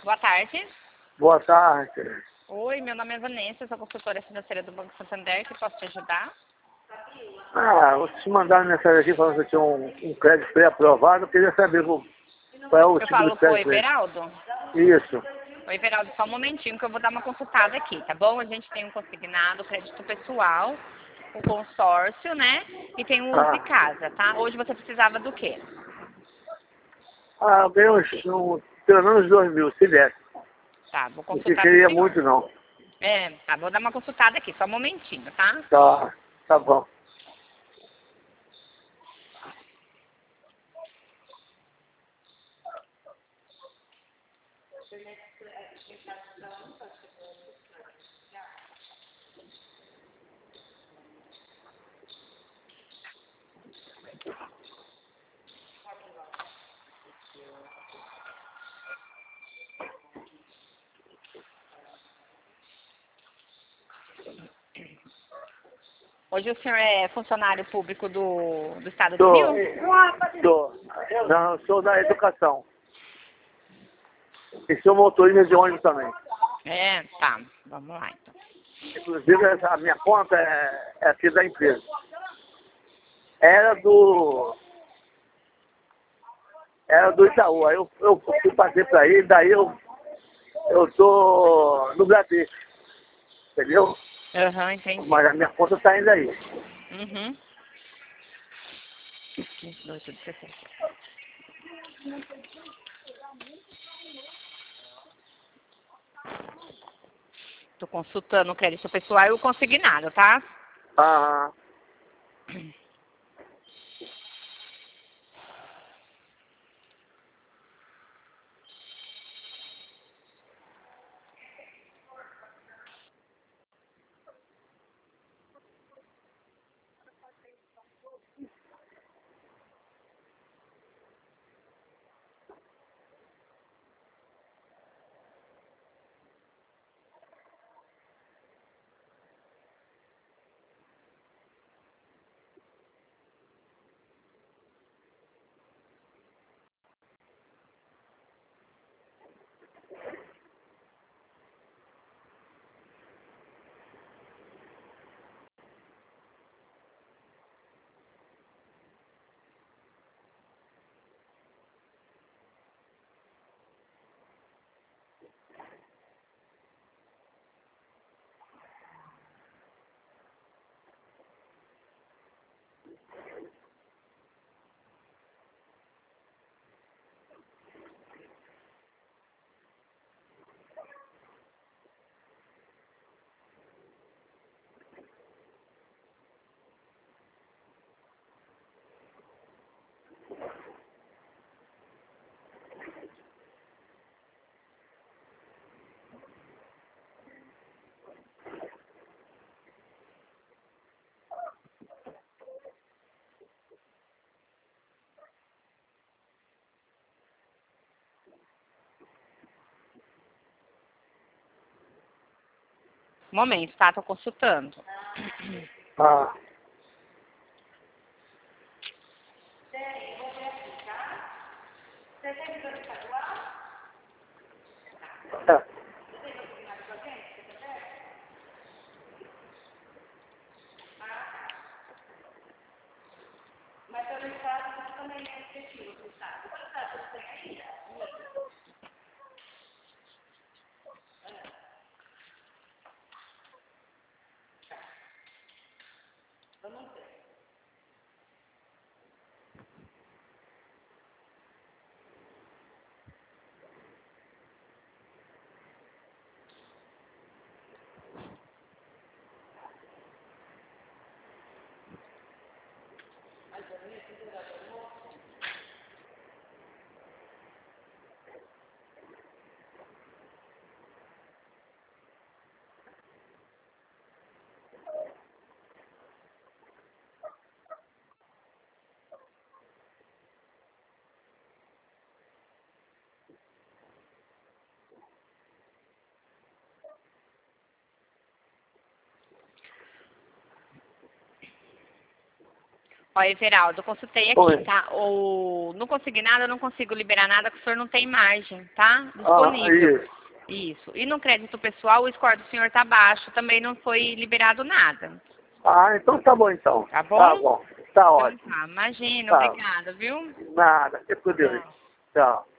Boa tarde. Boa tarde. Oi, meu nome é Vanessa, sou consultora financeira do Banco Santander, que posso te ajudar? Vocês mandaram mensagem aqui falando que tinha um crédito pré-aprovado. Eu queria saber qual é o Eu tipo de falo com o crédito. Everaldo? Isso. Oi, Everaldo, só um momentinho que eu vou dar uma consultada aqui, tá bom? A gente tem um consignado, crédito pessoal, um consórcio, né? E tem um uso de casa, tá? Hoje você precisava do quê? Eu ganhei pelo menos 2 mil, se der. Tá, vou Não que consultar pro queria senhor. muito, não. Tá, vou dar uma consultada aqui, só um momentinho, tá? Tá bom. Hoje o senhor é funcionário público do Estado do Rio? Tô. Não, eu sou da educação. E sou motorista de ônibus também. Tá, vamos lá então. Inclusive, a minha conta é aqui da empresa. Era do Itaú. Aí eu fui passei para aí, daí eu tô no Bradesco. Entendeu? Entendi. Mas a minha conta tá indo aí. Uhum. 22, 16. Tô consultando o crédito pessoal e o consignado, tá? Aham. Um momento, tá? Tô consultando. Ah. Tá. Ó, Everaldo, consultei aqui, Oi. tá? No consignado eu não consigo liberar nada, que o senhor não tem margem, tá? Disponível. Isso. E no crédito pessoal, o score do senhor tá baixo, também não foi liberado nada. Então tá bom então. Tá bom? Tá bom. Tá ótimo. Então tá, imagina, Tá. obrigada, viu? Nada, fica com Deus. Tchau.